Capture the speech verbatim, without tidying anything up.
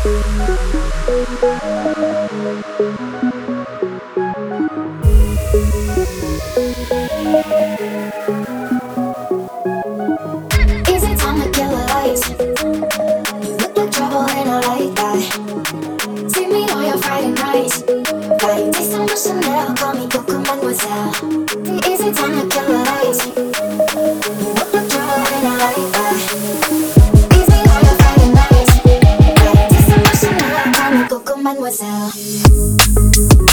Is it time to kill the lights? You look like trouble and I like that. Take me on your Friday nights. Like this summer Chanel, call me Coco Mademoiselle. Is it time to kill the lights? You look like trouble and I like that. Is me on your Friday nights. Like this summer Chanel, call me Coco Mademoiselle.